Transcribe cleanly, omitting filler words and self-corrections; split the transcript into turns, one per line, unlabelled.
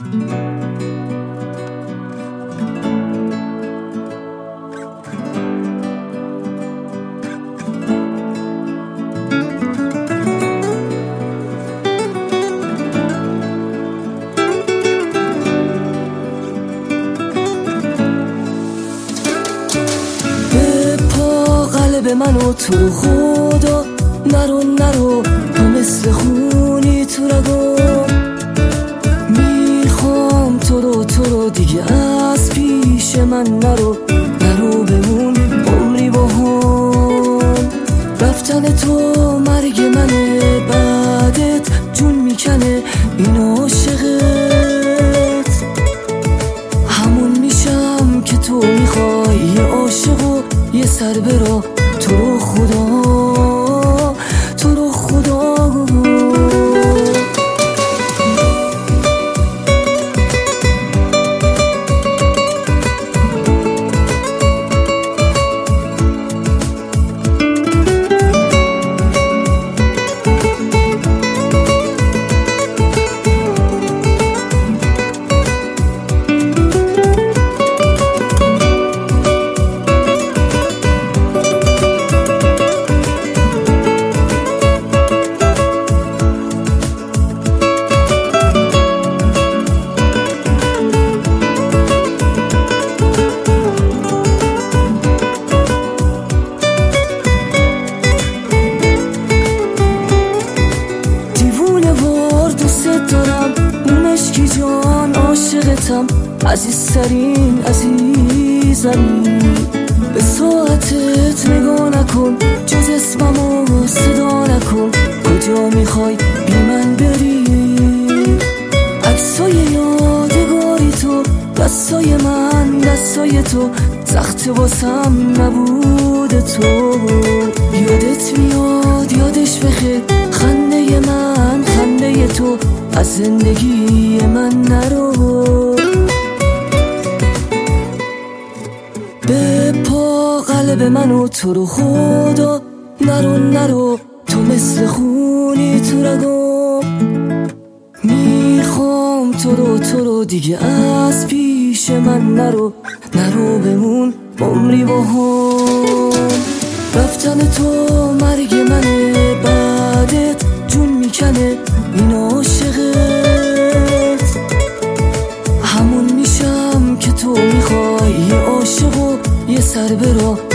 به من و تو خدا نرو تو مثل خونی تو رگم میخوام تو رو دیگه از پیش من نرو بمون عمری با هم رفتن تو مرگ منه بعدت جون میکنه این عاشقت همون میشم که تو میخوای یه عاشق و یه سر برا تو رو خدا عاشقتم عزیزترین عزیزمی به ساعتت نگاه نکن جز اسممو صدا نکن کجا میخوای بی من بری عکسای یادگاری تو دستای من دستای تو سخت واسم نبود تو یادت میاد یادش بخیر خنده من خنده تو از زندگی من نرو به پا قلب من و تو رو خدا نرو تو مثل خونی تو رگم میخوام تو رو دیگه از پیش من نرو بمون عمری با هم رفتن تو مرگ منه بعدت جون میکنه این عاشقت همون میشم که تو میخوای یه عاشق و یه سر برا